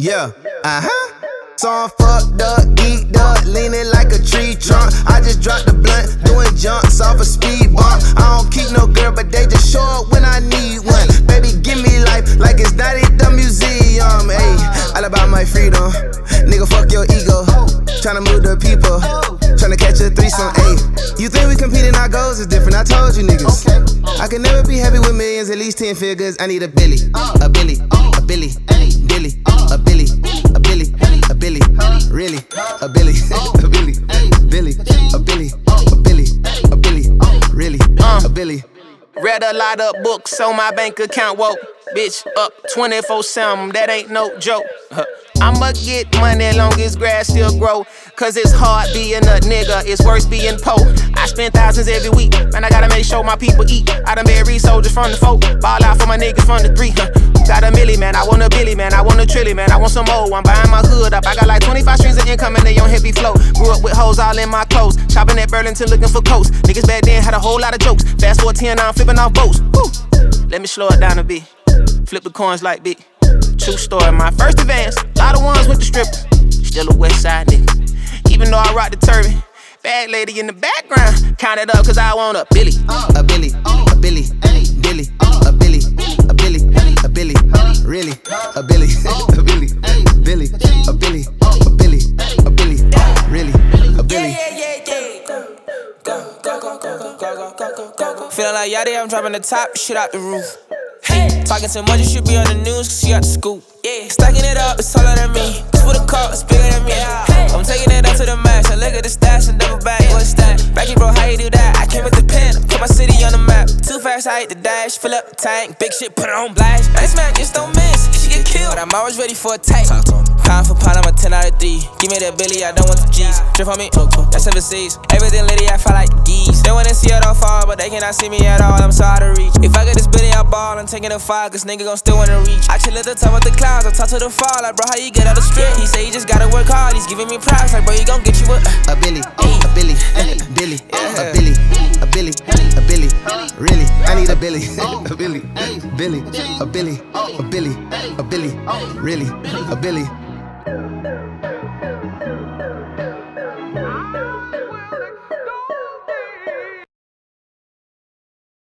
Yeah, So I'm fucked up, geeked up, leaning like a tree trunk. I just dropped the blunt, doing jumps off a speed bump. I don't keep no girl, but they just show up when I need one. Baby, give me life like it's not at the museum. Ayy, all about my freedom. Nigga, fuck your ego. Tryna move the people, tryna catch a threesome. Ayy, you think we competing, our goals is different. I told you niggas. I can never be happy with millions, at least 10 figures. I need a Billy, a Billy, a Billy, Billy, a Billy, a Billy, a Billy, really, a Billy, a Billy, Billy, a Billy, a Billy, a Billy, really, a Billy. Read a lot of books on my bank account, woke. Bitch up 24/7, that ain't no joke. I'ma get money long as grass still grow. Cause it's hard being a nigga, it's worse being poor. I spend thousands every week, man, I gotta make sure my people eat. I done buried soldiers from the folk, ball out for my niggas from the 3. Got a milli, man, I want a Billy, man, I want a trilly, man, I want some more. I'm buying my hood up, I got like 25 streams of income and they on heavy flow. Grew up with hoes all in my clothes, shopping at Burlington looking for coats. Niggas back then had a whole lot of jokes, fast forward 10, now I'm flipping off boats. Woo. Let me slow it down a bit, flip the coins like big. True story, my first advance, a lot of ones with the strippers. Still a west side nigga, even though I rock the turban. Bad lady in the background, count it up cause I want a Billy. A Billy, a Billy, Billy, a Billy, a Billy, a Billy, really, a Billy, a Billy, Billy, a Billy, a Billy, a Billy, really, a Billy. Feeling like Yachty, I'm dropping the top, shit out the roof. Hey, talking too much, you should be on the news, cause you got the scoop. Yeah, stacking it up, it's taller than me. Just for the car, it's bigger than me. Hey, I'm taking it up to the max, I look at the stash and double back. What's that? Backy bro, how you do that? I came with the pen, put my city on the map. Too fast, I hit the dash, fill up the tank. Big shit, put it on blast. This man just don't miss, she get killed. But I'm always ready for a tank. Pound for pound, I'm a 10 out of 3. Give me that Billy, I don't want the G's. Drip on me, that's overseas. Everything litty, I feel like the geese. They wanna see it all fall, but they cannot see me at all, I'm so out of reach. If I get this Billy, I ball, I'm taking a 5, cause nigga gon' still wanna reach. I chill at the top of the clouds, I talk to the fall, like bro, how you get out the street? He say you just gotta work hard, he's giving me props, like bro, you gon' get you a Billy, a Billy, Billy, a Billy, a Billy, a Billy, really, I need a Billy, a Billy, Billy, a Billy, a Billy, a Billy, really, a Billy.